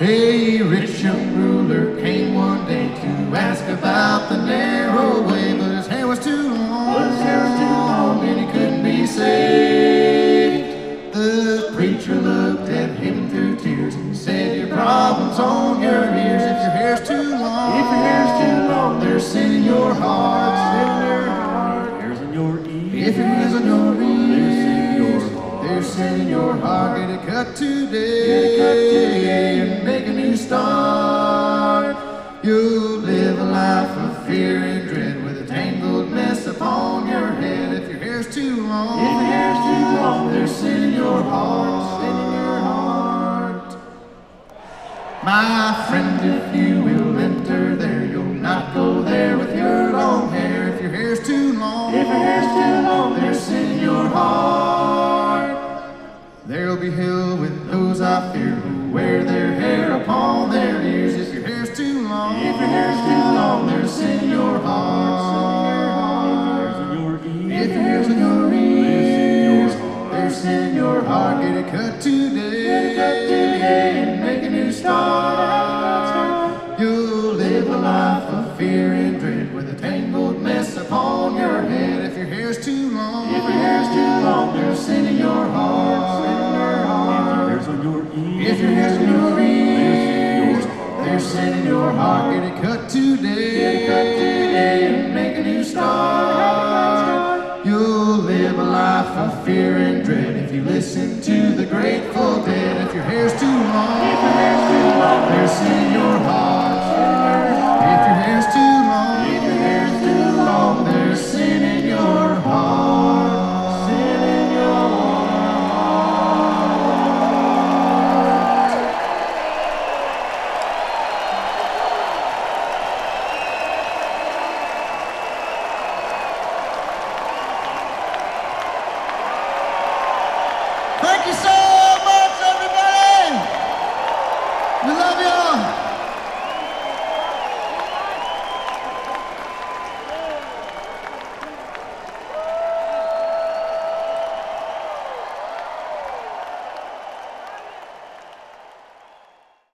A rich young ruler came one day to ask about the narrow way, but his hair was too long, and he couldn't be saved. The preacher looked at him through tears and said, "Your problem's on your ears. If your hair's too long, there's sin in your heart, Hairs in your ears. If your hair's on your ears, there's sin in your heart. Get it cut today, and make a new start. You'll live a life of fear and dread with a tangled mess upon your head. If your hair's too long, there's sin in your heart, My friend, if you will enter there, you'll not go there with your long hair. If your hair's too long, there's sin in your heart. There'll be hell with those I fear who wear their hair upon their ears. If your hair's too long, there's sin in your heart. If your hair's in your ears, there's sin in your heart. Get it cut today, and make a new start. You'll live a life of fear and dread with a tangled mess upon your head. If your hair's too long, there's sin in your heart. If your hair's in your ears, there's sin in your heart. Get it cut today, and make a new start. You'll live a life of fear and dread if you listen to the Grateful Dead. If your hair's too long, there's sin in your heart.